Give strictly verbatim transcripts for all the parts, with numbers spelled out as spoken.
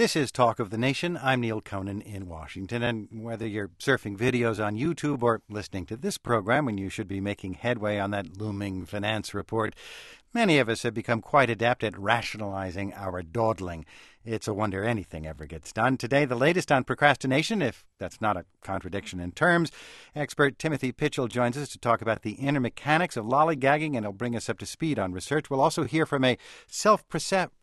This is Talk of the Nation. I'm Neil Conan in Washington, and whether you're surfing videos on YouTube or listening to this program when you should be making headway on that looming finance report, many of us have become quite adept at rationalizing our dawdling. It's a wonder anything ever gets done. Today, the latest on procrastination, if that's not a contradiction in terms. Expert Timothy Pitchell joins us to talk about the inner mechanics of lollygagging, and he'll bring us up to speed on research. We'll also hear from a self-professed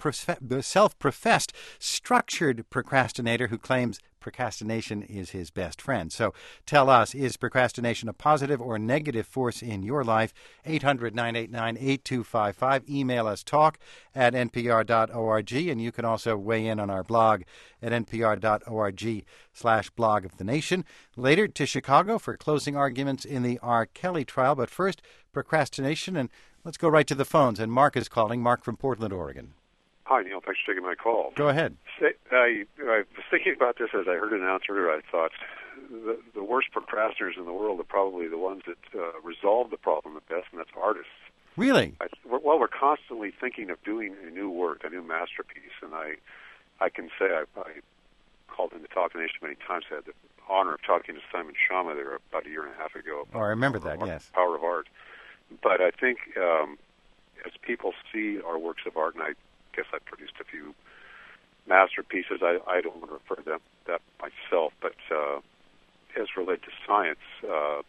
structured procrastinator who claims procrastination is his best friend. So tell us, is procrastination a positive or negative force in your life? eight hundred, nine eight nine, eight two five five. Email us talk at n p r dot org, and you can also weigh in on our blog at n p r dot org slash blog of the nation. Later to Chicago for closing arguments in the R. Kelly trial. But first, procrastination, and let's go right to the phones. And Mark is calling. Mark from Portland, Oregon. Hi, Neil. Thanks for taking my call. Go ahead. I, I was thinking about this as I heard an announcer. I thought the, the worst procrastinators in the world are probably the ones that uh, resolve the problem the best, and that's artists. Really? I, well, we're constantly thinking of doing a new work, a new masterpiece, and I I can say I, I called into Talk Nation many times. I had the honor of talking to Simon Schama there about a year and a half ago. Oh, I remember that, art, yes. Power of art. But I think um, as people see our works of art, and I guess I produced a few masterpieces. I, I don't want to refer to them, that myself, but uh, as related to science, uh,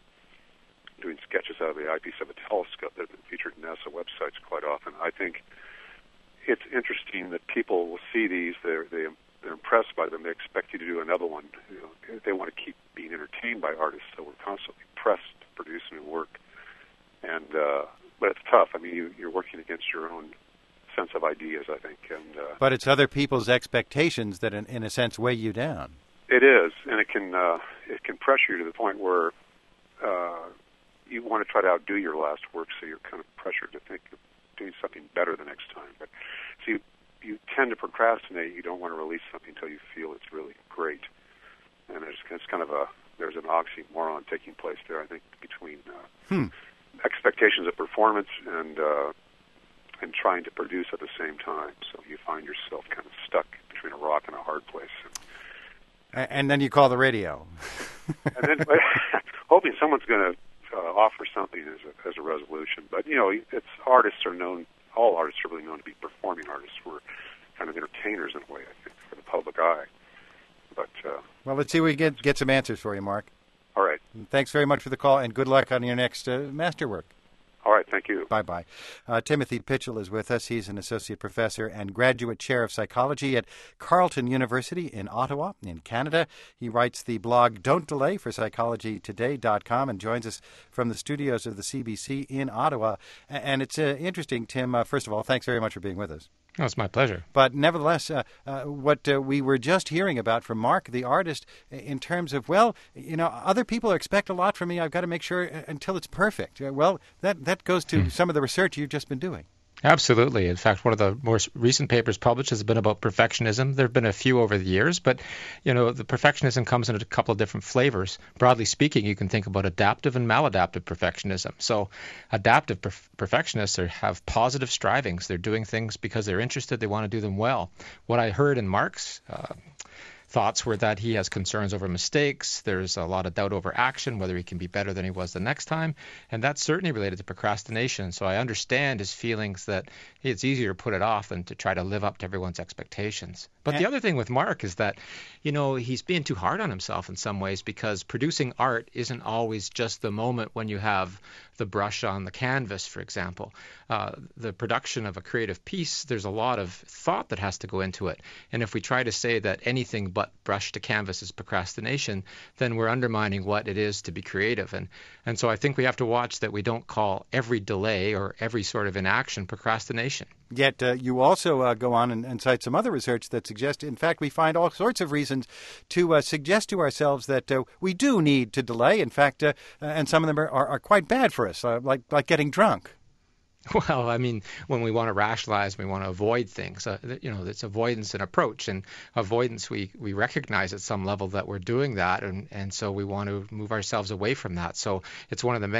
doing sketches out of the eyepiece of a telescope that have been featured in NASA websites quite often. I think it's interesting that people will see these, they're, they, they're impressed by them, they expect you to do another one. You know, they want to keep being entertained by artists, so we're constantly pressed to produce new work. And uh, but it's tough. I mean, you, you're working against your own sense of ideas, I think. And uh, but it's other people's expectations that, in, in a sense, weigh you down. It is, and it can uh, it can pressure you to the point where uh, you want to try to outdo your last work, so you're kind of pressured to think of doing something better the next time. But so you you tend to procrastinate. You don't want to release something until you feel it's really great. And there's it's kind of a there's an oxymoron taking place there, I think, between uh, hmm. expectations of performance and uh, and trying to produce at the same time. So you find yourself kind of stuck between a rock and a hard place. And, and then you call the radio. and then hoping someone's going to uh, offer something as a, as a resolution. But, you know, it's artists are known, all artists are really known to be performing artists. We're kind of entertainers in a way, I think, for the public eye. But uh, well, let's see if we get, get some answers for you, Mark. All right. And thanks very much for the call, and good luck on your next uh, masterwork. All right, thank you. Bye-bye. Uh, Timothy Pitchell is with us. He's an associate professor and graduate chair of psychology at Carleton University in Ottawa, in Canada. He writes the blog Don't Delay for psychology today dot com and joins us from the studios of the C B C in Ottawa. And it's uh, interesting, Tim, uh, first of all, thanks very much for being with us. Oh, it's my pleasure. But nevertheless, uh, uh, what uh, we were just hearing about from Mark, the artist, in terms of, well, you know, other people expect a lot from me. I've got to make sure uh, until it's perfect. Uh, well, that, that goes to hmm. some of the research you've just been doing. Absolutely. In fact, one of the most recent papers published has been about perfectionism. There have been a few over the years, but, you know, the perfectionism comes in a couple of different flavors. Broadly speaking, you can think about adaptive and maladaptive perfectionism. So adaptive perf- perfectionists are, have positive strivings. They're doing things because they're interested. They want to do them well. What I heard in Mark's uh, thoughts were that he has concerns over mistakes. There's a lot of doubt over action, whether he can be better than he was the next time. And that's certainly related to procrastination. So I understand his feelings that it's easier to put it off than to try to live up to everyone's expectations. But the other thing with Mark is that, you know, he's being too hard on himself in some ways, because producing art isn't always just the moment when you have the brush on the canvas, for example. Uh, the production of a creative piece, there's a lot of thought that has to go into it. And if we try to say that anything but brush to canvas is procrastination, then we're undermining what it is to be creative. And and so I think we have to watch that we don't call every delay or every sort of inaction procrastination. Yet uh, you also uh, go on and, and cite some other research that suggests, in fact, we find all sorts of reasons to uh, suggest to ourselves that uh, we do need to delay. In fact, uh, and some of them are, are, are quite bad for us, uh, like like getting drunk. Well, I mean, when we want to rationalize, we want to avoid things. Uh, you know, it's avoidance and approach. And avoidance, we, we recognize at some level that we're doing that, and, and so we want to move ourselves away from that. So it's one of the many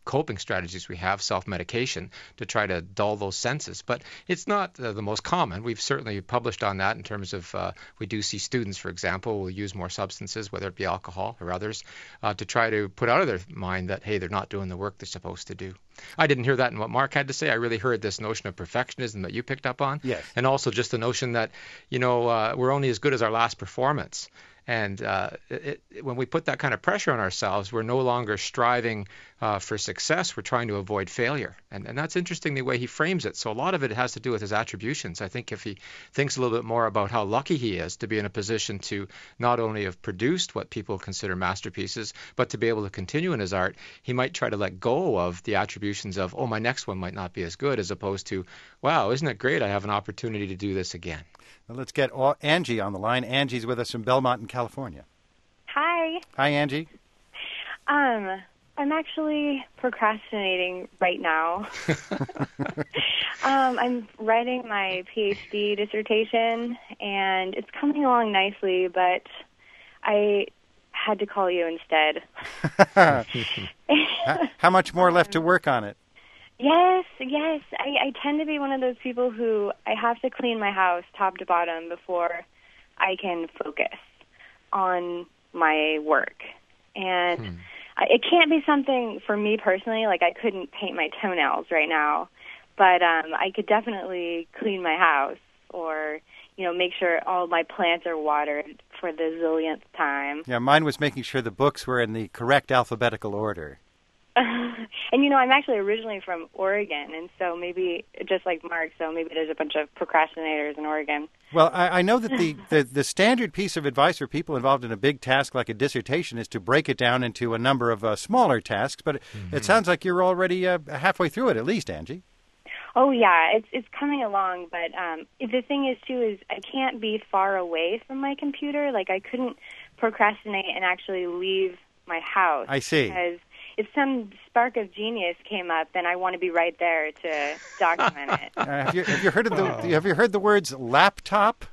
coping strategies we have, self-medication, to try to dull those senses. But it's not uh, the most common. We've certainly published on that in terms of uh, we do see students, for example, will use more substances, whether it be alcohol or others, uh, to try to put out of their mind that, hey, they're not doing the work they're supposed to do. I didn't hear that in what Mark had to say. I really heard this notion of perfectionism that you picked up on. Yes. And also just the notion that, you know, uh, we're only as good as our last performance. And uh, it, it, when we put that kind of pressure on ourselves, we're no longer striving uh, for success. We're trying to avoid failure. And, and that's interesting the way he frames it. So a lot of it has to do with his attributions. I think if he thinks a little bit more about how lucky he is to be in a position to not only have produced what people consider masterpieces, but to be able to continue in his art, he might try to let go of the attributions of, oh, my next one might not be as good, as opposed to, wow, isn't it great? I have an opportunity to do this again. Well, let's get Angie on the line. Angie's with us from Belmont in California. Hi. Hi, Angie. Um, I'm actually procrastinating right now. um, I'm writing my PhD dissertation, and it's coming along nicely, but I had to call you instead. How much more left to work on it? Yes, yes. I, I tend to be one of those people who I have to clean my house top to bottom before I can focus on my work. And hmm. I, it can't be something for me personally, like I couldn't paint my toenails right now, but um, I could definitely clean my house or, you know, make sure all my plants are watered for the zillionth time. Yeah, mine was making sure the books were in the correct alphabetical order. And, you know, I'm actually originally from Oregon, and so maybe, just like Mark, so maybe there's a bunch of procrastinators in Oregon. Well, I, I know that the, the, the standard piece of advice for people involved in a big task like a dissertation is to break it down into a number of uh, smaller tasks, but mm-hmm. it sounds like you're already uh, halfway through it, at least, Angie. Oh, yeah, it's it's coming along, but um, the thing is, too, is I can't be far away from my computer. Like, I couldn't procrastinate and actually leave my house. I see. Because if some spark of genius came up, then I want to be right there to document it. Uh, have, you, have you heard of the oh. Have you heard the words laptop?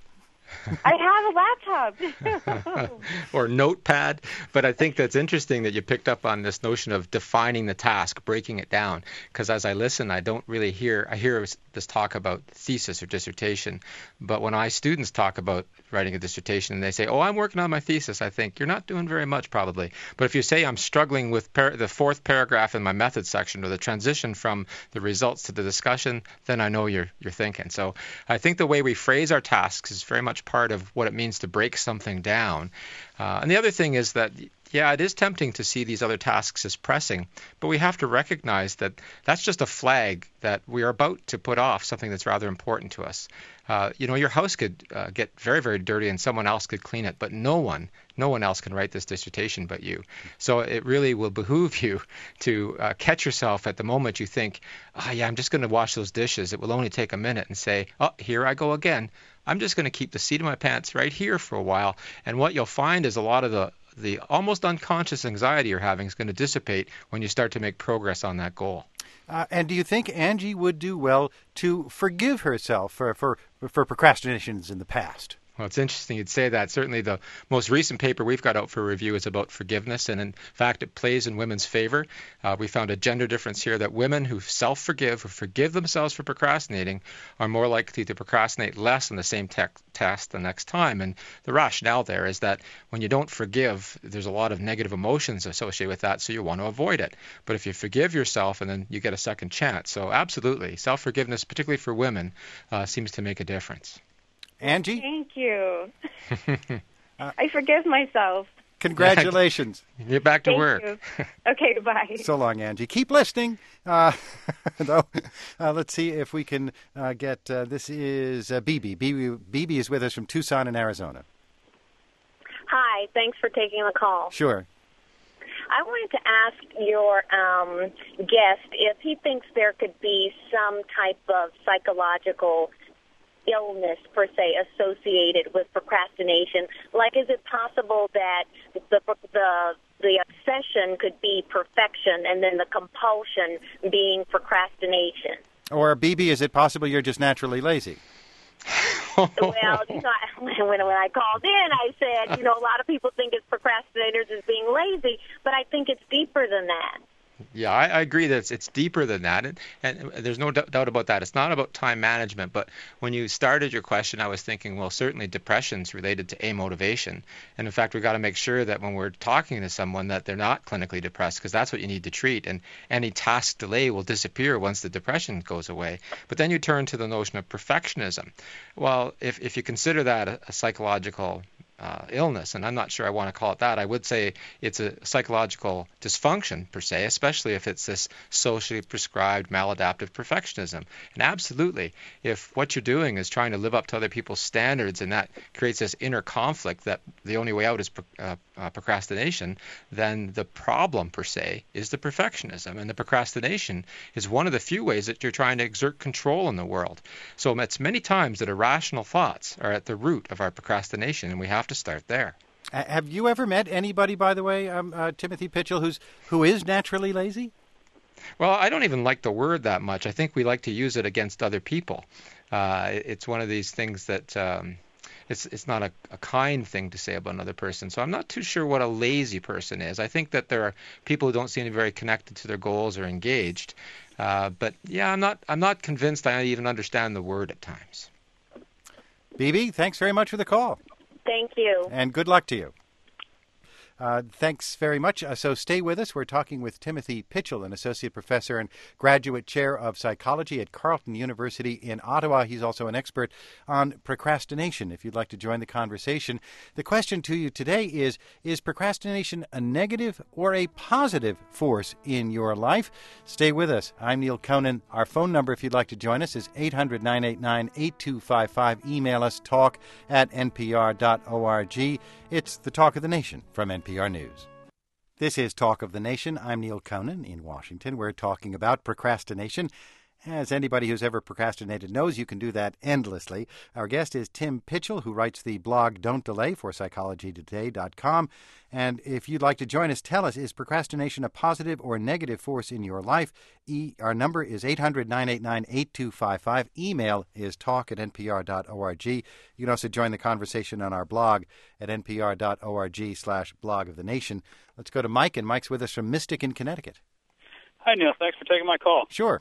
I have a laptop. Or notepad. But I think that's interesting that you picked up on this notion of defining the task, breaking it down. Because as I listen, I don't really hear, I hear this talk about thesis or dissertation. But when I students talk about writing a dissertation and they say, oh, I'm working on my thesis, I think you're not doing very much probably. But if you say I'm struggling with par- the fourth paragraph in my method section or the transition from the results to the discussion, then I know you're you're thinking. So I think the way we phrase our tasks is very much part of what it means to break something down. Uh, and the other thing is that, yeah, it is tempting to see these other tasks as pressing, but we have to recognize that that's just a flag that we are about to put off something that's rather important to us. Uh, you know, your house could uh, get very, very dirty and someone else could clean it, but no one, no one else can write this dissertation but you. So it really will behoove you to uh, catch yourself at the moment you think, oh, yeah, I'm just going to wash those dishes. It will only take a minute, and say, oh, here I go again. I'm just going to keep the seat of my pants right here for a while. And what you'll find is a lot of the the almost unconscious anxiety you're having is going to dissipate when you start to make progress on that goal. Uh, and do you think Angie would do well to forgive herself for, for, for procrastinations in the past? Well, it's interesting you'd say that. Certainly the most recent paper we've got out for review is about forgiveness, and in fact it plays in women's favor. Uh, we found a gender difference here that women who self-forgive, who forgive themselves for procrastinating, are more likely to procrastinate less on the same te- task the next time. And the rationale there is that when you don't forgive, there's a lot of negative emotions associated with that, so you want to avoid it. But if you forgive yourself, and then you get a second chance. So absolutely, self-forgiveness, particularly for women, uh, seems to make a difference. Angie? Thank you. uh, I forgive myself. Congratulations. Get back to Thank work. You. Okay, bye. So long, Angie. Keep listening. Uh, though, uh, let's see if we can uh, get, uh, this is uh, Bibi. Bibi. Bibi is with us from Tucson in Arizona. Hi, thanks for taking the call. Sure. I wanted to ask your um, guest if he thinks there could be some type of psychological illness, per se, associated with procrastination. Like, is it possible that the the the obsession could be perfection and then the compulsion being procrastination? Or, Bibi, is it possible you're just naturally lazy? Well, you know, when, when I called in, I said, you know, a lot of people think it's procrastinators as being lazy, but I think it's deeper than that. Yeah, I, I agree that it's, it's deeper than that, and, and there's no d- doubt about that. It's not about time management, but when you started your question, I was thinking, well, certainly depression's related to amotivation, and in fact, we've got to make sure that when we're talking to someone that they're not clinically depressed, because that's what you need to treat, and any task delay will disappear once the depression goes away. But then you turn to the notion of perfectionism. Well, if, if you consider that a, a psychological Uh, illness, and I'm not sure I want to call it that. I would say it's a psychological dysfunction per se, especially if it's this socially prescribed maladaptive perfectionism. And absolutely, if what you're doing is trying to live up to other people's standards and that creates this inner conflict that the only way out is uh, uh, procrastination, then the problem per se is the perfectionism, and the procrastination is one of the few ways that you're trying to exert control in the world. So it's many times that irrational thoughts are at the root of our procrastination, and we have to start there. Uh, have you ever met anybody, by the way, um, uh, Timothy Pitchell, who's who is naturally lazy? Well, I don't even like the word that much. I think we like to use it against other people. Uh, it's one of these things that um, it's it's not a, a kind thing to say about another person. So I'm not too sure what a lazy person is. I think that there are people who don't seem to be very connected to their goals or engaged. Uh, but yeah, I'm not I'm not convinced I even understand the word at times. B B, thanks very much for the call. Thank you. And good luck to you. Uh, thanks very much. Uh, so stay with us. We're talking with Timothy Pitchell, an associate professor and graduate chair of psychology at Carleton University in Ottawa. He's also an expert on procrastination. If you'd like to join the conversation, the question to you today is, is procrastination a negative or a positive force in your life? Stay with us. I'm Neil Conan. Our phone number, if you'd like to join us, is eight hundred, nine eight nine, eight two five five. Email us, talk at n p r dot org. It's the Talk of the Nation from N P R News. This is Talk of the Nation. I'm Neil Conan in Washington. We're talking about procrastination. As anybody who's ever procrastinated knows, you can do that endlessly. Our guest is Tim Pitchell, who writes the blog Don't Delay for psychology today dot com. And if you'd like to join us, tell us, is procrastination a positive or negative force in your life? E- our number is eight hundred, nine eight nine, eight two five five. Email is talk at n p r dot org. You can also join the conversation on our blog at n p r dot org slash blog of the nation. Let's go to Mike, and Mike's with us from Mystic in Connecticut. Hi, Neil. Thanks for taking my call. Sure.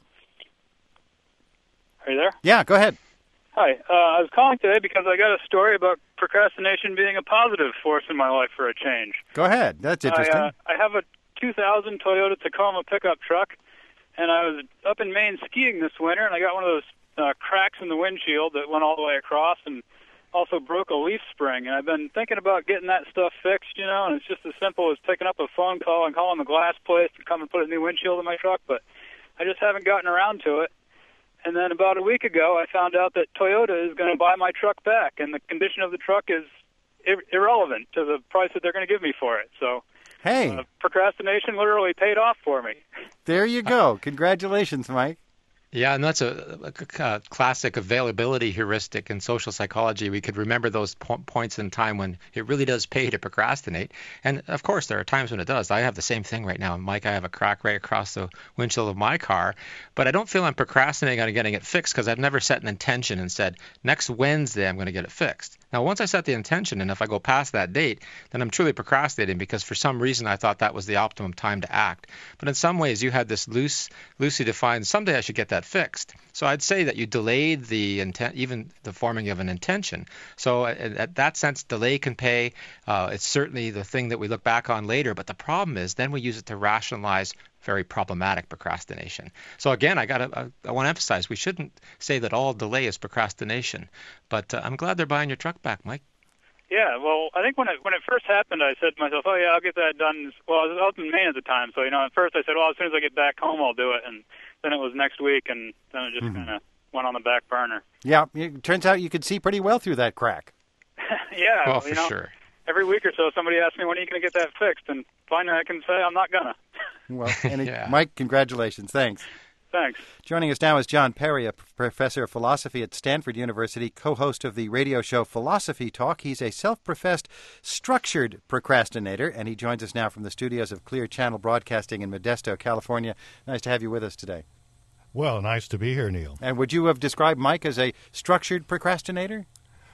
Are you there? Yeah, go ahead. Hi. Uh, I was calling today because I got a story about procrastination being a positive force in my life for a change. Go ahead. That's interesting. I, uh, I have a two thousand Toyota Tacoma pickup truck, and I was up in Maine skiing this winter, and I got one of those uh, cracks in the windshield that went all the way across and also broke a leaf spring. And I've been thinking about getting that stuff fixed, you know, and it's just as simple as picking up a phone call and calling the glass place to come and put a new windshield in my truck, but I just haven't gotten around to it. And then about a week ago, I found out that Toyota is going to buy my truck back, and the condition of the truck is ir- irrelevant to the price that they're going to give me for it. So, hey, uh, procrastination literally paid off for me. There you go. Congratulations, Mike. Yeah, and that's a, a, a classic availability heuristic in social psychology. We could remember those po- points in time when it really does pay to procrastinate. And, of course, there are times when it does. I have the same thing right now. Mike, I have a crack right across the windshield of my car, but I don't feel I'm procrastinating on getting it fixed because I've never set an intention and said, next Wednesday I'm going to get it fixed. Now, once I set the intention, and if I go past that date, then I'm truly procrastinating because for some reason I thought that was the optimum time to act. But in some ways, you had this loose, loosely defined, someday I should get that fixed. So I'd say that you delayed the intent, even the forming of an intention. So at that sense, delay can pay. Uh, it's certainly the thing that we look back on later. But the problem is then we use it to rationalize very problematic procrastination. So again, I got I, I want to emphasize we shouldn't say that all delay is procrastination. But uh, I'm glad they're buying your truck back, Mike. Yeah, well, I think when it when it first happened, I said to myself, "Oh yeah, I'll get that done." Well, I was out in Maine at the time, so you know, at first I said, "Well, as soon as I get back home, I'll do it." And then it was next week, and then it just mm-hmm. kind of went on the back burner. Yeah, it turns out you could see pretty well through that crack. yeah, well, you for know, sure. Every week or so, somebody asks me, "When are you going to get that fixed?" And finally, I can say, "I'm not gonna." Well, and yeah. Mike, congratulations. Thanks. Thanks. Joining us now is John Perry, a professor of philosophy at Stanford University, co-host of the radio show Philosophy Talk. He's a self-professed structured procrastinator, and he joins us now from the studios of Clear Channel Broadcasting in Modesto, California. Nice to have you with us today. Well, nice to be here, Neil. And would you have described Mike as a structured procrastinator?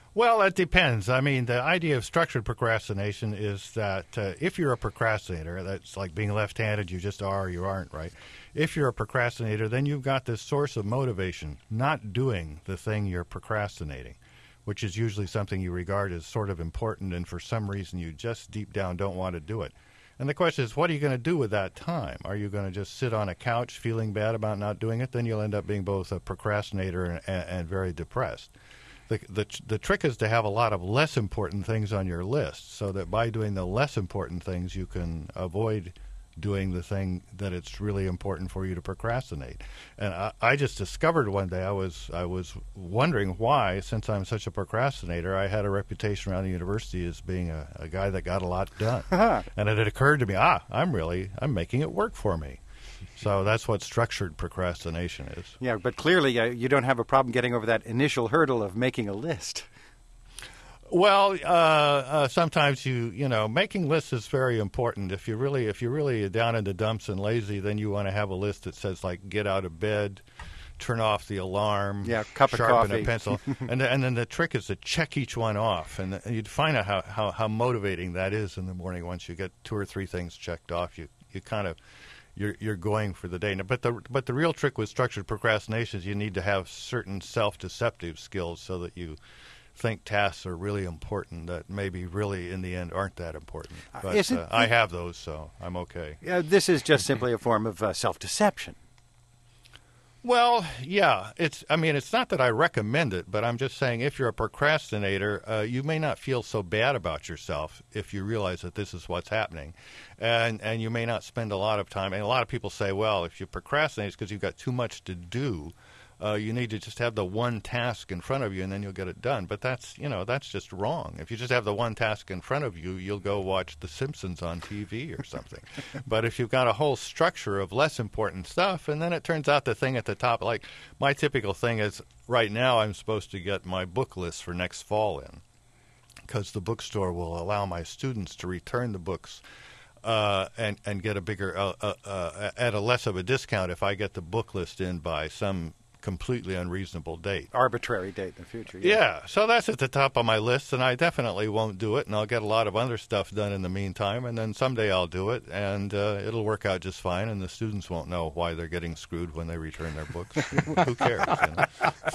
Well, it depends. I mean, the idea of structured procrastination is that uh, if you're a procrastinator, that's like being left-handed, you just are or you aren't, right? If you're a procrastinator, then you've got this source of motivation, not doing the thing you're procrastinating, which is usually something you regard as sort of important, and for some reason you just deep down don't want to do it. And the question is, what are you going to do with that time? Are you going to just sit on a couch feeling bad about not doing it? Then you'll end up being both a procrastinator and, and, and very depressed. The, the the trick is to have a lot of less important things on your list, so that by doing the less important things, you can avoid doing the thing that it's really important for you to procrastinate. And I, I just discovered one day, I was I was wondering why, since I'm such a procrastinator, I had a reputation around the university as being a, a guy that got a lot done. And it had occurred to me, ah, I'm really, I'm making it work for me. So that's what structured procrastination is. Yeah, but clearly uh, you don't have a problem getting over that initial hurdle of making a list. Well, uh, uh, sometimes you you know making lists is very important. If you really if you're really down in the dumps and lazy, then you want to have a list that says like get out of bed, turn off the alarm, yeah, cup of sharpen coffee, a pencil, and and then the trick is to check each one off, and, and you'd find out how, how how motivating that is in the morning. Once you get two or three things checked off, you you kind of You're you're going for the day. But the but the real trick with structured procrastination is you need to have certain self-deceptive skills so that you think tasks are really important that maybe really in the end aren't that important. But uh, I have those, so I'm okay. Yeah, this is just simply a form of uh, self-deception. Well, yeah, it's. I mean, it's not that I recommend it, but I'm just saying if you're a procrastinator, uh, you may not feel so bad about yourself if you realize that this is what's happening, and and you may not spend a lot of time. And a lot of people say, well, if you procrastinate, it's because you've got too much to do. Uh, you need to just have the one task in front of you, and then you'll get it done. But that's, you know, that's just wrong. If you just have the one task in front of you, you'll go watch The Simpsons on T V or something. But if you've got a whole structure of less important stuff, and then it turns out the thing at the top, like my typical thing is right now I'm supposed to get my book list for next fall in, because the bookstore will allow my students to return the books uh, and, and get a bigger, uh, uh, uh, at a less of a discount if I get the book list in by some completely unreasonable date. Arbitrary date in the future. Yeah. yeah, so that's at the top of my list, and I definitely won't do it, and I'll get a lot of other stuff done in the meantime, and then someday I'll do it, and uh, it'll work out just fine, and the students won't know why they're getting screwed when they return their books. Who cares? You know?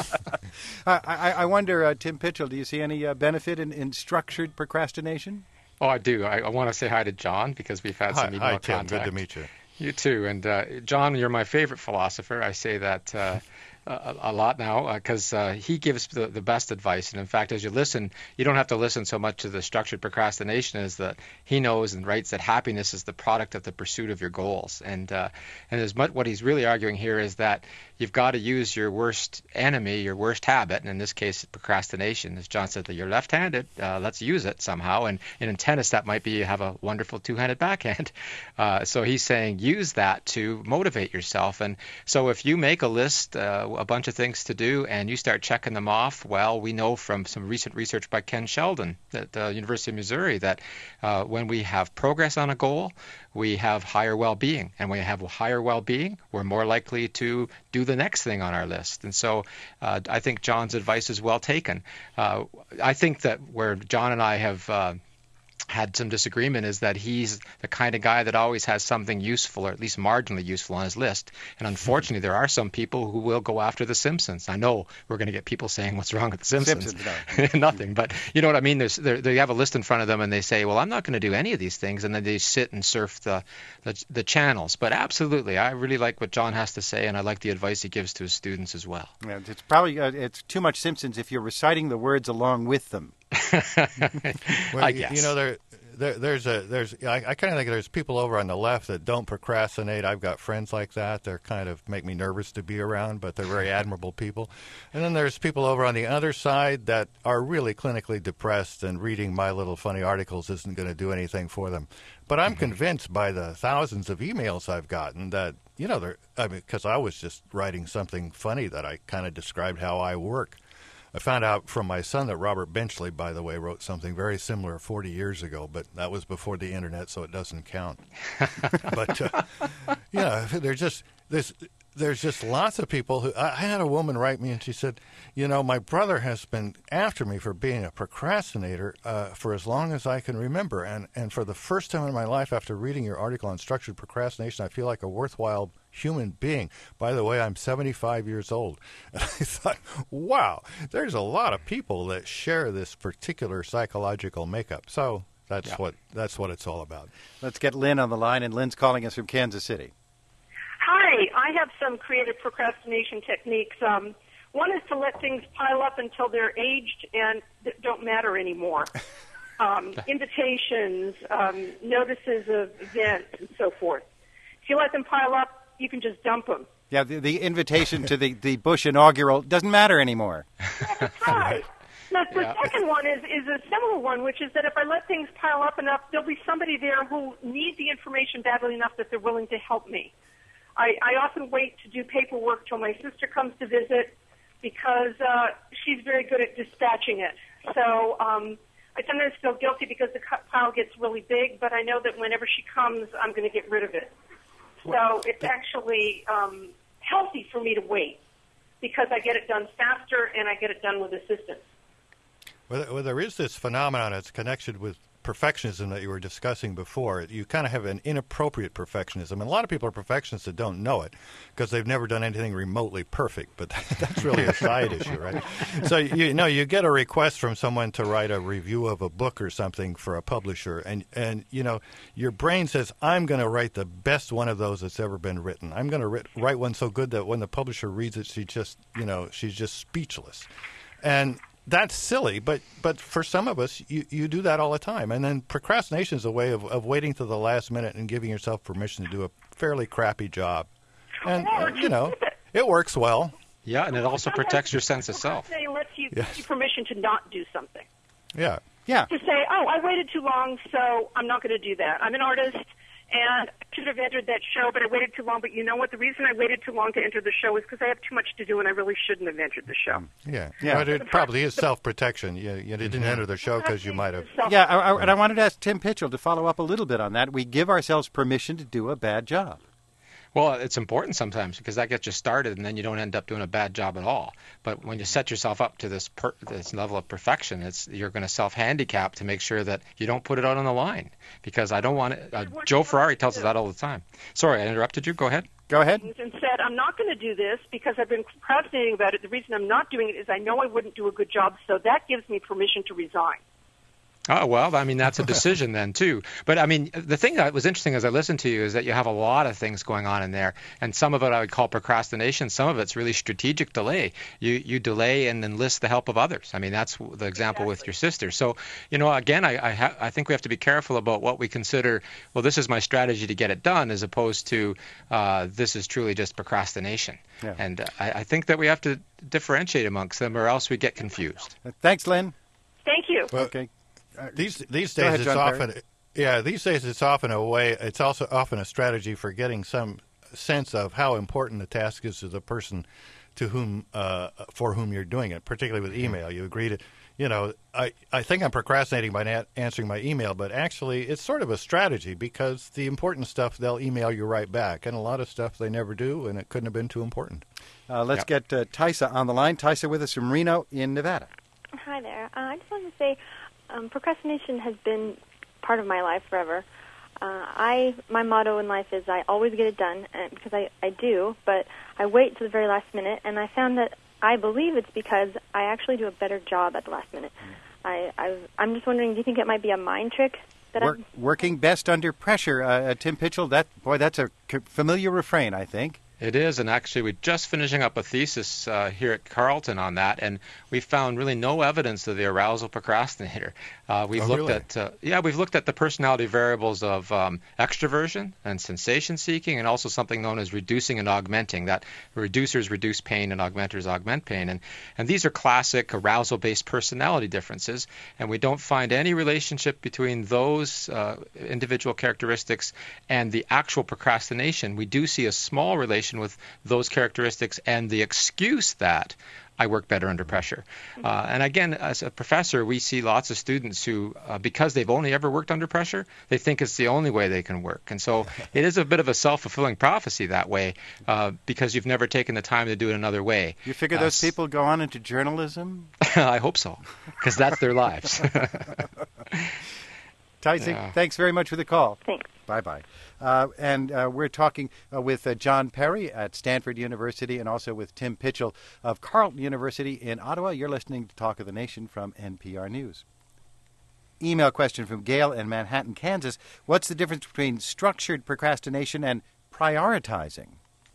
I, I, I wonder, uh, Tim Pitchell, do you see any uh, benefit in, in structured procrastination? Oh, I do. I, I want to say hi to John because we've had hi, some email hi, Tim. contact. Good to meet you. You too. And uh, John, you're my favorite philosopher. I say that uh, a, a lot now because uh, uh, he gives the, the best advice. And in fact, as you listen, you don't have to listen so much to the structured procrastination as that he knows and writes that happiness is the product of the pursuit of your goals. And uh, and as much what he's really arguing here is that you've got to use your worst enemy, your worst habit, and in this case, procrastination. As John said, that you're left-handed, uh, let's use it somehow. And, and in tennis, that might be you have a wonderful two-handed backhand. Uh, so he's saying use that to motivate yourself. And so if you make a list, uh, a bunch of things to do, and you start checking them off, well, we know from some recent research by Ken Sheldon at the University of Missouri that uh, when we have progress on a goal, we have higher well-being. And when we have higher well-being, we're more likely to do the next thing on our list. And so uh, I think John's advice is well taken. Uh, I think that where John and I have uh, had some disagreement is that he's the kind of guy that always has something useful or at least marginally useful on his list. And unfortunately, there are some people who will go after The Simpsons. I know we're going to get people saying, what's wrong with The Simpsons? Simpsons no. Nothing. But you know what I mean? There's, they have a list in front of them and they say, well, I'm not going to do any of these things. And then they sit and surf the, the, the channels. But absolutely, I really like what John has to say, and I like the advice he gives to his students as well. Yeah, it's probably uh, it's too much Simpsons if you're reciting the words along with them. well, I guess. You know, there, there there's a there's I, I kind of think there's people over on the left that don't procrastinate. I've got friends like that. They're kind of make me nervous to be around, but they're very admirable people. And then there's people over on the other side that are really clinically depressed, and reading my little funny articles isn't going to do anything for them. But I'm mm-hmm. convinced by the thousands of emails I've gotten that, you know, they're, I mean, because I was just writing something funny that I kind of described how I work. I found out from my son that Robert Benchley, by the way, wrote something very similar forty years ago, but that was before the internet, so it doesn't count. But, uh, yeah, they're just, this, there's just lots of people who. I had a woman write me, and she said, "You know, my brother has been after me for being a procrastinator uh, for as long as I can remember, and and for the first time in my life, after reading your article on structured procrastination, I feel like a worthwhile human being. By the way, I'm seventy-five years old." And I thought, wow, there's a lot of people that share this particular psychological makeup. So that's yeah. what that's what it's all about. Let's get Lynn on the line, and Lynn's calling us from Kansas City. Hi, I have some creative procrastination techniques. Um, one is to let things pile up until they're aged and th- don't matter anymore. Um, invitations, um, notices of events, and so forth. If you let them pile up, you can just dump them. Yeah, the, the invitation to the, the Bush inaugural doesn't matter anymore. That's right. Now, the yeah. second one is, is a similar one, which is that if I let things pile up enough, there'll be somebody there who needs the information badly enough that they're willing to help me. I, I often wait to do paperwork till my sister comes to visit because uh, she's very good at dispatching it. So um, I sometimes feel guilty because the pile gets really big, but I know that whenever she comes, I'm going to get rid of it. So it's actually um, healthy for me to wait because I get it done faster and I get it done with assistance. Well, well there is this phenomenon that's connected with perfectionism that you were discussing before. You kind of have an inappropriate perfectionism. And a lot of people are perfectionists that don't know it because they've never done anything remotely perfect. But that's really a side issue, right? So, you know, you get a request from someone to write a review of a book or something for a publisher. And, and you know, your brain says, I'm going to write the best one of those that's ever been written. I'm going to write one so good that when the publisher reads it, she just, you know, she's just speechless. And that's silly, but but for some of us, you, you do that all the time. And then procrastination is a way of, of waiting to the last minute and giving yourself permission to do a fairly crappy job. And, uh, you know, it works well. Yeah, and it also protects your sense of self. It lets you yes. give you permission to not do something. Yeah. Yeah. To say, oh, I waited too long, so I'm not going to do that. I'm an artist, and I should have entered that show, but I waited too long. But you know what? The reason I waited too long to enter the show is because I have too much to do, and I really shouldn't have entered the show. Yeah, yeah. But it probably is self-protection. You, you didn't mm-hmm. enter the show because you might have. Yeah, I, I, and I wanted to ask Tim Pitchell to follow up a little bit on that. We give ourselves permission to do a bad job. Well, it's important sometimes because that gets you started, and then you don't end up doing a bad job at all. But when you set yourself up to this per, this level of perfection, it's you're going to self-handicap to make sure that you don't put it out on the line. Because I don't want it. Uh, Joe Ferrari tells us that all the time. Sorry, I interrupted you. Go ahead. Go ahead. And said, I'm not going to do this because I've been procrastinating about it. The reason I'm not doing it is I know I wouldn't do a good job, so that gives me permission to resign. Oh, well, I mean, that's a decision then, too. But, I mean, the thing that was interesting as I listened to you is that you have a lot of things going on in there. And some of it I would call procrastination. Some of it's really strategic delay. You you delay and enlist the help of others. I mean, that's the example exactly. with your sister. So, you know, again, I I, ha- I think we have to be careful about what we consider, well, this is my strategy to get it done, as opposed to uh, this is truly just procrastination. Yeah. And uh, I, I think that we have to differentiate amongst them or else we get confused. Thanks, Lynn. Thank you. Well, okay. Uh, these these days ahead, it's John often Perry. yeah these days it's often a way it's also often a strategy for getting some sense of how important the task is to the person to whom uh, for whom you're doing it, particularly with email. You agree to, you know, I, I think I'm procrastinating by not answering my email, but actually it's sort of a strategy because the important stuff they'll email you right back, and a lot of stuff they never do, and it couldn't have been too important. Uh, let's yep. get uh, Tysa on the line. Tysa with us from Reno in Nevada. Hi there. Uh, I just wanted to say um, procrastination has been part of my life forever. Uh, I my motto in life is I always get it done, and because I, I do, but I wait to the very last minute, and I found that I believe it's because I actually do a better job at the last minute. I, I I'm just wondering, do you think it might be a mind trick? That Work, working best under pressure, uh, Tim Pitchell. That boy, that's a familiar refrain, I think. It is, and actually we're just finishing up a thesis uh, here at Carleton on that, and we found really no evidence of the arousal procrastinator. Uh, we've oh, looked really? at, uh, yeah, we've looked at the personality variables of um, extroversion and sensation seeking, and also something known as reducing and augmenting. That reducers reduce pain and augmenters augment pain, and and these are classic arousal-based personality differences, and we don't find any relationship between those uh, individual characteristics and the actual procrastination. We do see a small relation with those characteristics and the excuse that I work better under pressure. Uh, and again, as a professor, we see lots of students who, uh, because they've only ever worked under pressure, they think it's the only way they can work. And so it is a bit of a self-fulfilling prophecy that way, uh, because you've never taken the time to do it another way. You figure those uh, people go on into journalism? I hope so, because that's their lives. Tyson, yeah. Thanks very much for the call. Thanks. Bye-bye. Uh, and uh, we're talking uh, with uh, John Perry at Stanford University and also with Tim Pitchell of Carleton University in Ottawa. You're listening to Talk of the Nation from N P R News. Email question from Gail in Manhattan, Kansas. What's the difference between structured procrastination and prioritizing?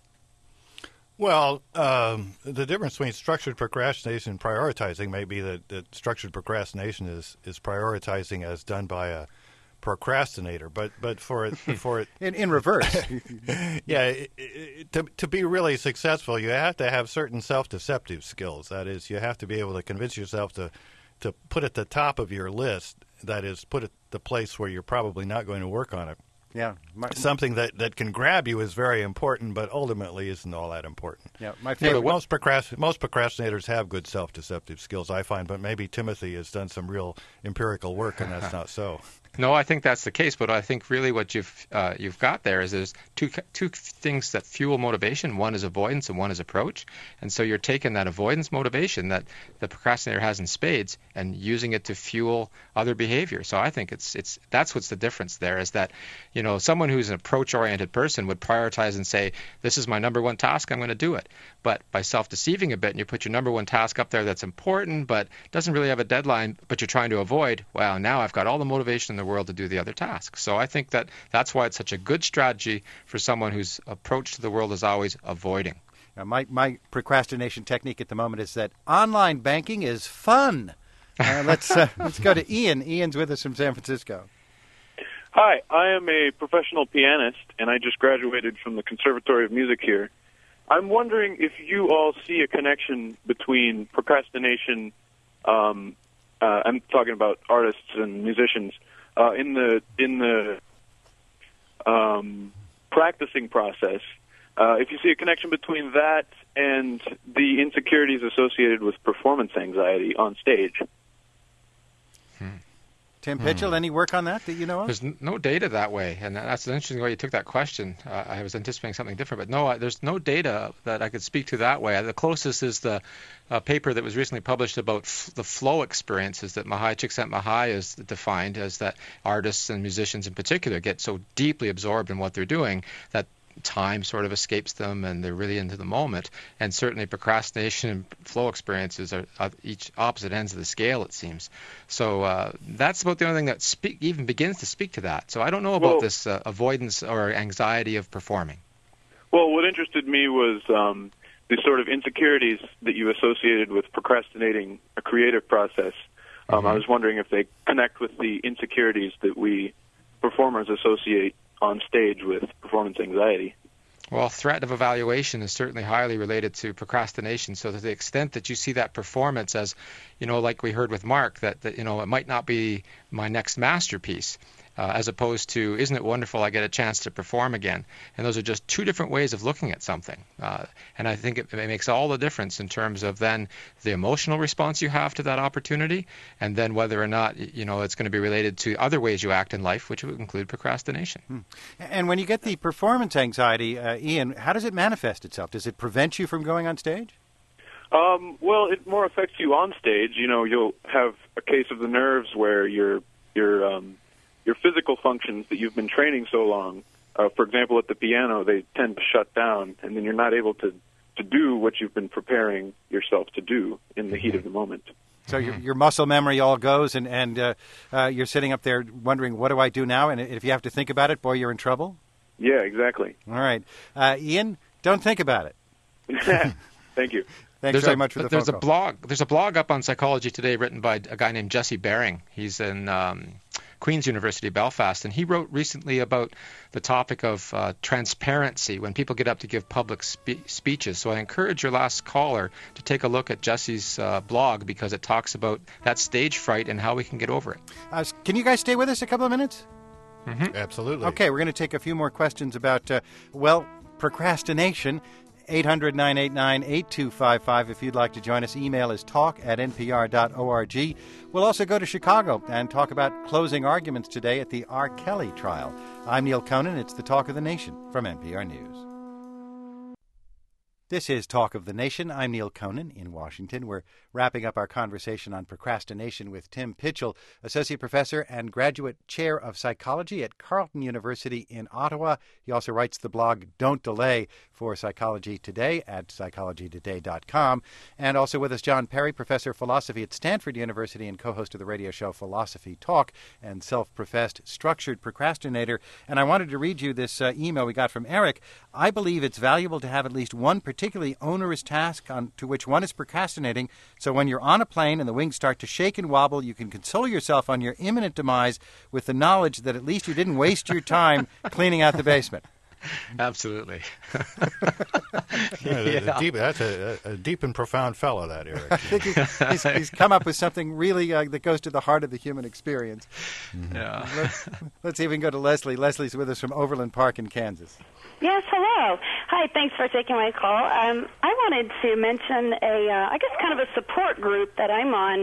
Well, um, the difference between structured procrastination and prioritizing may be that, that structured procrastination is, is prioritizing as done by a procrastinator, but but for it for it in, in reverse, yeah, it, it, to to be really successful, you have to have certain self-deceptive skills. That is, you have to be able to convince yourself to to put at the top of your list. That is, put at the place where you're probably not going to work on it. Yeah, my, something that, that can grab you is very important, but ultimately isn't all that important. Yeah, my favorite. Yeah, most procrast- most procrastinators have good self-deceptive skills, I find, but maybe Timothy has done some real empirical work, and that's not so. No, I think that's the case, but I think really what you've uh, you've got there is there's two two things that fuel motivation. One is avoidance, and one is approach. And so you're taking that avoidance motivation that the procrastinator has in spades and using it to fuel other behavior. So I think it's it's that's what's the difference there is that, you know, someone who's an approach-oriented person would prioritize and say, this is my number one task, I'm going to do it. But by self-deceiving a bit, and you put your number one task up there that's important, but doesn't really have a deadline, but you're trying to avoid, well, now I've got all the motivation in the world to do the other task. So I think that that's why it's such a good strategy for someone whose approach to the world is always avoiding. Now, my, my procrastination technique at the moment is that online banking is fun. Uh, let's uh, let's go to Ian. Ian's with us from San Francisco. Hi, I am a professional pianist, and I just graduated from the Conservatory of Music here. I'm wondering if you all see a connection between procrastination, um, uh, I'm talking about artists and musicians, uh, in the in the um, practicing process. Uh, if you see a connection between that and the insecurities associated with performance anxiety on stage. Hmm. Tim Pitchell, hmm. any work on that that you know of? There's no data that way, and that's an interesting way you took that question. Uh, I was anticipating something different, but no, I, there's no data that I could speak to that way. The closest is the uh, paper that was recently published about f- the flow experiences that Mahai Csikszentmihalyi has defined as that artists and musicians in particular get so deeply absorbed in what they're doing that time sort of escapes them and they're really into the moment. And certainly procrastination and flow experiences are uh, each opposite ends of the scale, it seems. So uh, that's about the only thing that speak, even begins to speak to that. So I don't know about well, this uh, avoidance or anxiety of performing. Well, what interested me was um, the sort of insecurities that you associated with procrastinating a creative process. Um, mm-hmm. I was wondering if they connect with the insecurities that we performers associate on stage with performance anxiety. Well, threat of evaluation is certainly highly related to procrastination. So to the extent that you see that performance as, you know, like we heard with Mark, that, that you know, it might not be my next masterpiece, uh, as opposed to, isn't it wonderful I get a chance to perform again? And those are just two different ways of looking at something. Uh, and I think it, it makes all the difference in terms of then the emotional response you have to that opportunity, and then whether or not, you know, it's going to be related to other ways you act in life, which would include procrastination. Hmm. And when you get the performance anxiety, uh, Ian, how does it manifest itself? Does it prevent you from going on stage? Um, well, it more affects you on stage. You know, you'll have a case of the nerves where your your um, your physical functions that you've been training so long, uh, for example, at the piano, they tend to shut down, and then you're not able to, to do what you've been preparing yourself to do in the heat of the moment. So your, your muscle memory all goes, and, and uh, uh, you're sitting up there wondering, what do I do now? And if you have to think about it, boy, you're in trouble? Yeah, exactly. All right. Uh, Ian, don't think about it. Thank you. Thanks there's very a, much for the there's phone a call. blog. There's a blog up on Psychology Today written by a guy named Jesse Baring. He's in um, Queen's University, Belfast, and he wrote recently about the topic of uh, transparency when people get up to give public spe- speeches. So I encourage your last caller to take a look at Jesse's uh, blog because it talks about that stage fright and how we can get over it. Uh, can you guys stay with us a couple of minutes? Mm-hmm. Absolutely. Okay, we're going to take a few more questions about, uh, well, procrastination. eight hundred, nine eight nine, eight two five five if you'd like to join us. Email is talk at n p r dot org. We'll also go to Chicago and talk about closing arguments today at the R. Kelly trial. I'm Neil Conan. It's the Talk of the Nation from N P R News. This is Talk of the Nation. I'm Neil Conan in Washington. We're wrapping up our conversation on procrastination with Tim Pitchell, Associate Professor and Graduate Chair of Psychology at Carleton University in Ottawa. He also writes the blog Don't Delay for Psychology Today at psychology today dot com. And also with us, John Perry, Professor of Philosophy at Stanford University and co-host of the radio show Philosophy Talk and self-professed structured procrastinator. And I wanted to read you this uh, email we got from Eric. I believe it's valuable to have at least one particularly onerous task on, to which one is procrastinating, so when you're on a plane and the wings start to shake and wobble, you can console yourself on your imminent demise with the knowledge that at least you didn't waste your time cleaning out the basement. Absolutely. yeah, yeah. Deep, that's a, a deep and profound fellow, that Eric. I think he's, he's, he's come up with something really uh, that goes to the heart of the human experience. Mm-hmm. Yeah. Let's, let's see if we can go to Leslie. Leslie's with us from Overland Park in Kansas. Yes, hello. Hi, thanks for taking my call. Um, I wanted to mention a, uh, I guess, kind of a support group that I'm on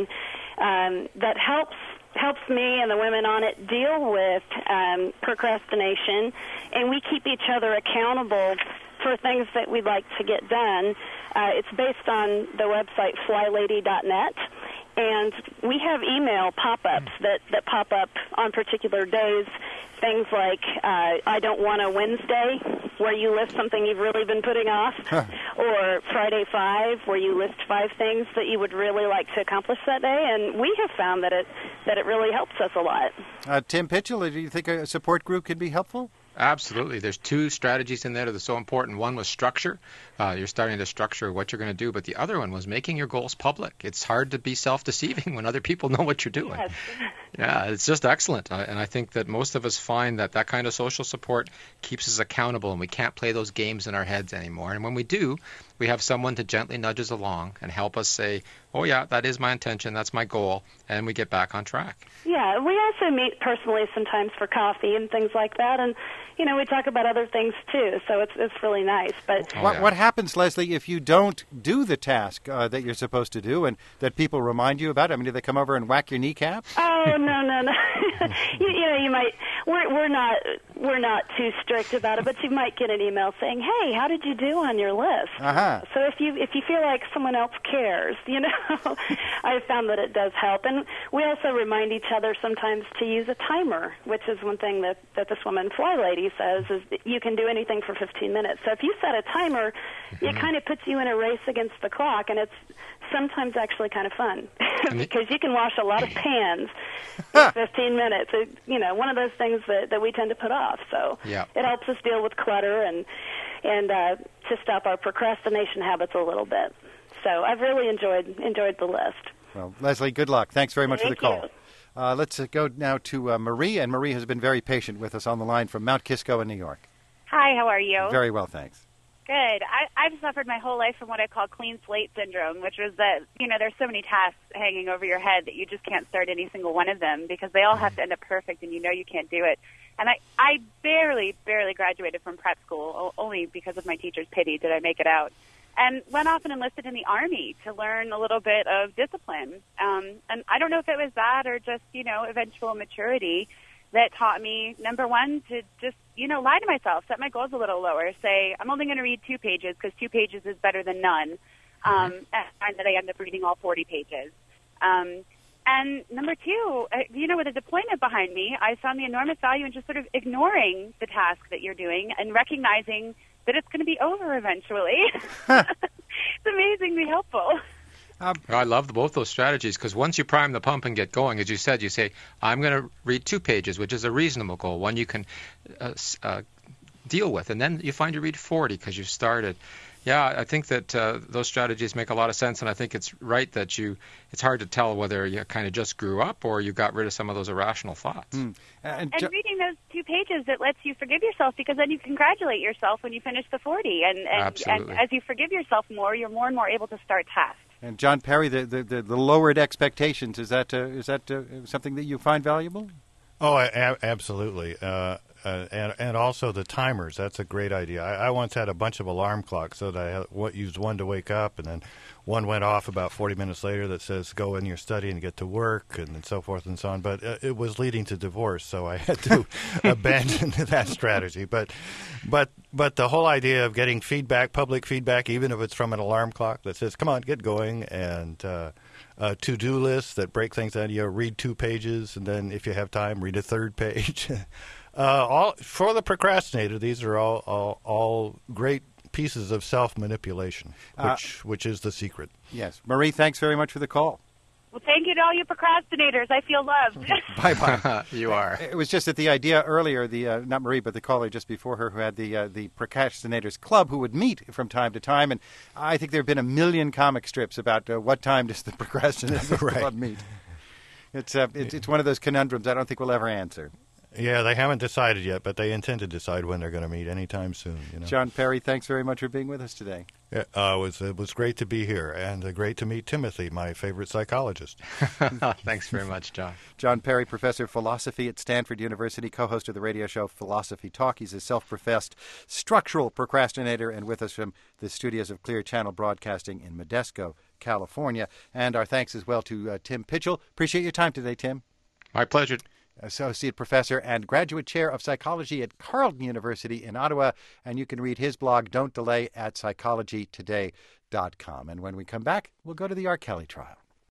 um, that helps helps me and the women on it deal with um, procrastination, and we keep each other accountable for things that we'd like to get done. Uh, it's based on the website fly lady dot net, and we have email pop-ups that, that pop up on particular days, things like uh, I don't want a Wednesday, where you list something you've really been putting off, or Friday Five, where you list five things that you would really like to accomplish that day, and we have found that it that it really helps us a lot. Uh, Tim Pitchell, do you think a support group could be helpful? Absolutely. There's two strategies in there that are so important. One was structure. Uh, you're starting to structure what you're going to do. But the other one was making your goals public. It's hard to be self-deceiving when other people know what you're doing. Yes. Yeah, it's just excellent. Uh, and I think that most of us find that that kind of social support keeps us accountable, and we can't play those games in our heads anymore. And when we do, we have someone to gently nudge us along and help us say, oh, yeah, that is my intention, that's my goal, and we get back on track. Yeah, we also meet personally sometimes for coffee and things like that, and, you know, we talk about other things, too, so it's it's really nice. But oh, what, yeah. what happens, Leslie, if you don't do the task uh, that you're supposed to do and that people remind you about? I mean, do they come over and whack your kneecap? Oh, no, no, no. you, you know, you might, we're, we're not we're not too strict about it, but you might get an email saying, hey, how did you do on your list? Uh-huh. So if you if you feel like someone else cares, you know, I've found that it does help. And we also remind each other sometimes to use a timer, which is one thing that, that this woman, Fly Lady, says, is that you can do anything for fifteen minutes. So if you set a timer, mm-hmm. it kind of puts you in a race against the clock, and it's sometimes actually kind of fun because you can wash a lot of pans in fifteen minutes. It, you know, one of those things that, that we tend to put off. So yeah. it helps us deal with clutter and and uh, to stop our procrastination habits a little bit. So I've really enjoyed enjoyed the list. Well, Leslie, good luck. Thanks very much Thank for the call. You. Uh, let's uh, go now to uh, Marie, and Marie has been very patient with us on the line from Mount Kisco in New York. Hi, how are you? Very well, thanks. Good. I, I've suffered my whole life from what I call clean slate syndrome, which is that, you know, there's so many tasks hanging over your head that you just can't start any single one of them because they all have to end up perfect and you know you can't do it. And I, I barely, barely graduated from prep school, only because of my teacher's pity did I make it out. And went off and enlisted in the Army to learn a little bit of discipline. Um, and I don't know if it was that or just, you know, eventual maturity that taught me, number one, to just, you know, lie to myself, set my goals a little lower, say, I'm only going to read two pages because two pages is better than none, um, mm-hmm. and find that I end up reading all forty pages. Um, and number two, uh, you know, with a deployment behind me, I found the enormous value in just sort of ignoring the task that you're doing and recognizing that it's going to be over eventually. It's amazingly helpful. Um, I love both those strategies because once you prime the pump and get going, as you said, you say, I'm going to read two pages, which is a reasonable goal, one you can uh, uh, deal with. And then you find you read forty because you've started. Yeah, I think that uh, those strategies make a lot of sense, and I think it's right that you it's hard to tell whether you kind of just grew up or you got rid of some of those irrational thoughts. Mm. And, and reading those two pages, it lets you forgive yourself because then you congratulate yourself when you finish the forty. And, and, and as you forgive yourself more, you're more and more able to start tasks. And John Perry, the, the, the, the lowered expectations, is that, uh, is that uh, something that you find valuable? Oh, a- absolutely. Uh, Uh, and and also the timers. That's a great idea. I, I once had a bunch of alarm clocks, so that I had, what, used one to wake up, and then one went off about forty minutes later that says go in your study and get to work, and, and so forth and so on. But uh, it was leading to divorce, so I had to abandon that strategy. But but but the whole idea of getting feedback, public feedback, even if it's from an alarm clock that says come on, get going, and uh, Uh, to-do lists that break things down. You know, read two pages, and then if you have time, read a third page. uh, all for the procrastinator. These are all all, all great pieces of self-manipulation, which uh, which is the secret. Yes, Marie, thanks very much for the call. Well, thank you to all you procrastinators. I feel loved. Bye-bye. You are. It was just that the idea earlier, the uh, not Marie, but the caller just before her who had the uh, the Procrastinators Club who would meet from time to time. And I think there have been a million comic strips about uh, what time does the Procrastinators right. Club meet. It's, uh, it's, it's one of those conundrums I don't think we'll ever answer. Yeah, they haven't decided yet, but they intend to decide when they're going to meet anytime soon. You know? John Perry, thanks very much for being with us today. Yeah, uh, it, was, it was great to be here, and uh, great to meet Timothy, my favorite psychologist. Thanks very much, John. John Perry, professor of philosophy at Stanford University, co-host of the radio show Philosophy Talk. He's a self-professed structural procrastinator, and with us from the studios of Clear Channel Broadcasting in Modesto, California. And our thanks as well to uh, Tim Pitchell. Appreciate your time today, Tim. My pleasure. Associate Professor and Graduate Chair of Psychology at Carleton University in Ottawa. And you can read his blog, Don't Delay, at psychology today dot com. And when we come back, we'll go to the R. Kelly trial.